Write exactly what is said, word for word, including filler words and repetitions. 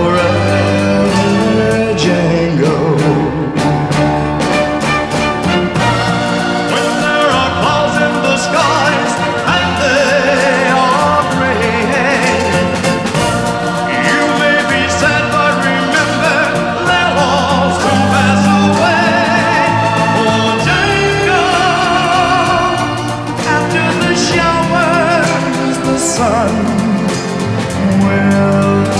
forever, Django. When there are clouds in the skies and they are gray, you may be sad, but remember they'll all soon pass away. Oh, Django, after the showers, the sun will